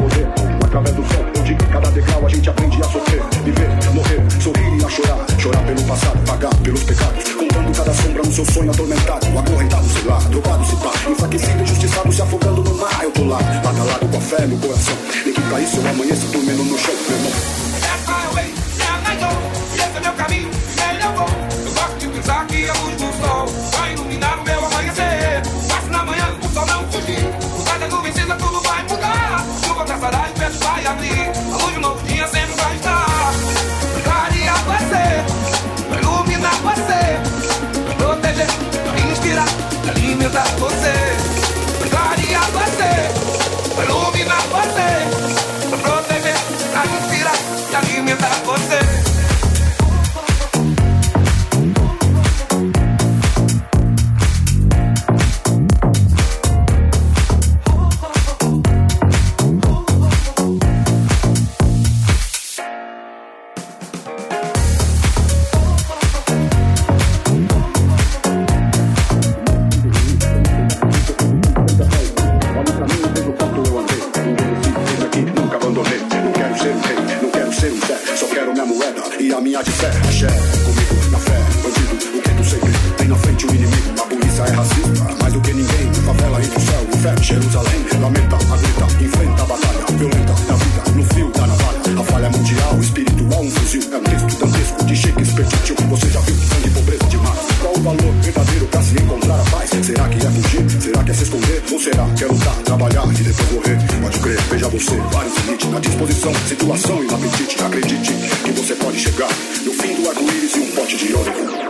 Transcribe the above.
desenvolver. Através do som, onde cada degrau a gente aprende a sofrer. Viver, morrer, sorrir e a chorar. Chorar pelo passado, pagar pelos pecados. Contando cada sombra no seu sonho atormentado. Acorrentado, sei lá, drogado se tá. Enfraquecido, injustiçado, se afogando no mar. Eu tô lá, lado a lado com a fé no coração. Nem que pra isso eu amanheça dormindo no chão, meu irmão. That's my way, down I go. Esse é meu caminho, nele eu vou. Eu gosto de pensar que a luz do sol vai iluminar o meu amanhecer. Mas na manhã o sol não fugir. O sai da nuvem cinza, tudo vai mudar. Chuva passará e o peço vai abrir. A luz de um novo dia sempre vai estar. Clarear você, vai iluminar você, vai proteger, vai inspirar, vai alimentar você. Clarear você, vai iluminar você, vai proteger, vai inspirar, vai alimentar você. Minha de fé, axé, comigo na fé, bandido, o que tu sempre tem na frente o inimigo. A polícia é racista, mais do que ninguém. Favela entre o céu e o inferno, Jerusalém. Lamenta, aguenta, enfrenta a batalha violenta da vida, no fio da navalha. A falha mundial, espiritual, um fuzil. É um texto dantesco de Shakespeare. Você já viu sangue, pobreza demais. Qual o valor verdadeiro pra se encontrar a paz? Será que é fugir? Será que é se esconder? Ou será que é lutar, trabalhar e depois morrer? Pode crer, veja você, vários limites na disposição, situação e no apetite. Acredite que você pode chegar no fim do arco-íris e um pote de ouro.